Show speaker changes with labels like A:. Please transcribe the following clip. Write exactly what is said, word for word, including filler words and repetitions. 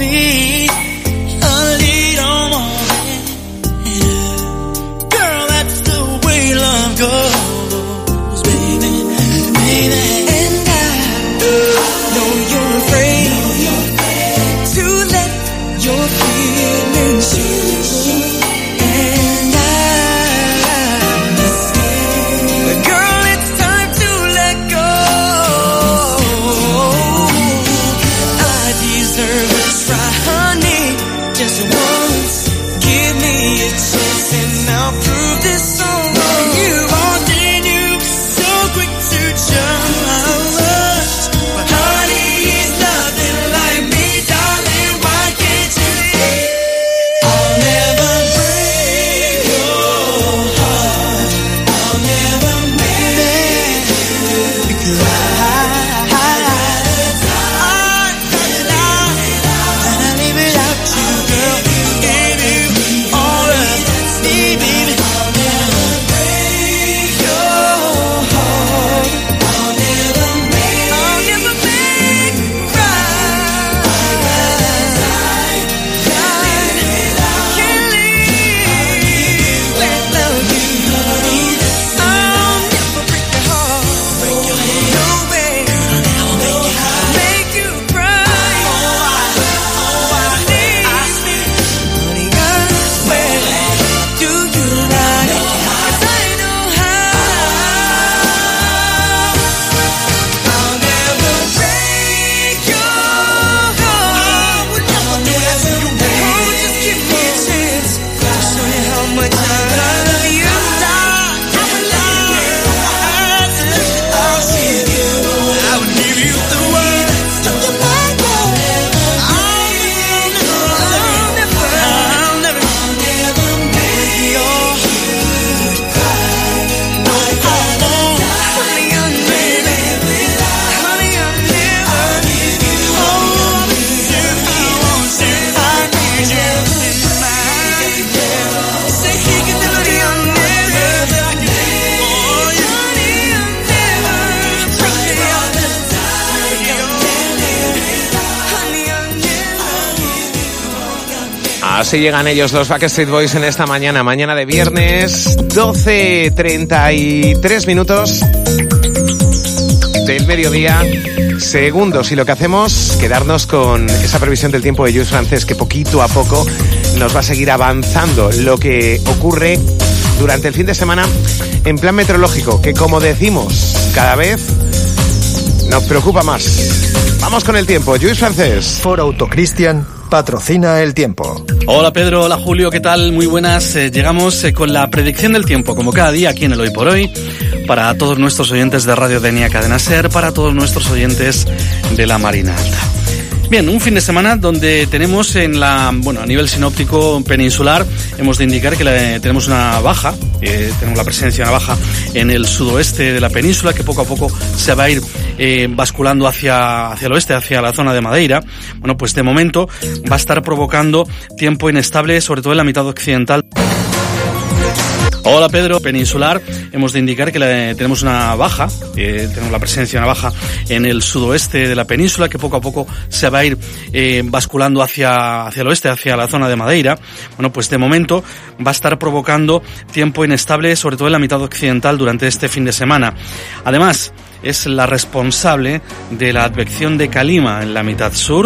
A: be a little more than, girl, that's the way love goes, baby, baby. And I know you're afraid to let your feelings show. And I'm scared, girl, it's time to let go. I deserve a try, honey, just once. Give me a chance and I'll prove this all wrong. You all did, you so quick to judge, but honey, he's nothing like me, darling. Why can't you see? I'll never break your heart. I'll never make you, because I, I, I, I live without you, girl. Gave you all of me, baby. I'll never break your heart. I'll never make, I'll never make you cry. Because I can't live without you. I'll never break your heart. Break your heart. No way. I'll never make you cry. Oh, I need, honey, girl, where do you like it? 'Cause I know how. I'll never break your heart. I'll never make, oh, just give me a chance. I'll show you how much I love you. I will love you. I'll give you, I would give you the world. Don't you like that? I'll never, I'll never, I'll never make your heart cry. No, I won't. Honey, I'll never, honey, I'll never give you. Oh, I miss you, I want you, I need you in my life. Say he can never be, I'll never, oh, yeah. Honey, I'll never break your heart. Honey, I'll never.
B: Así llegan ellos, los Backstreet Boys, en esta mañana, mañana de viernes, doce treinta y tres minutos del mediodía, segundos, y lo que hacemos, quedarnos con esa previsión del tiempo de Lluís Francés, que poquito a poco nos va a seguir avanzando lo que ocurre durante el fin de semana en plan meteorológico, que, como decimos, cada vez nos preocupa más. Vamos con el tiempo, Lluís Francés.
C: Ford Auto Christian patrocina el tiempo.
D: Hola Pedro, hola Julio, ¿qué tal? Muy buenas. Eh, llegamos eh, con la predicción del tiempo, como cada día aquí en el Hoy por Hoy, para todos nuestros oyentes de Radio Denia Cadena Ser, para todos nuestros oyentes de la Marina Alta. Bien, un fin de semana donde tenemos en la, bueno, a nivel sinóptico peninsular, hemos de indicar que la, tenemos una baja, eh, tenemos la presencia de una baja en el sudoeste de la península, que poco a poco se va a ir eh, basculando hacia, hacia el oeste, hacia la zona de Madeira. Bueno, pues de momento va a estar provocando tiempo inestable, sobre todo en la mitad occidental. Hola Pedro, peninsular, hemos de indicar que la, tenemos una baja, eh, tenemos la presencia de una baja en el sudoeste de la península, que poco a poco se va a ir eh, basculando hacia, hacia el oeste, hacia la zona de Madeira. Bueno, pues de momento va a estar provocando tiempo inestable, sobre todo en la mitad occidental durante este fin de semana. Además, es la responsable de la advección de calima en la mitad sur.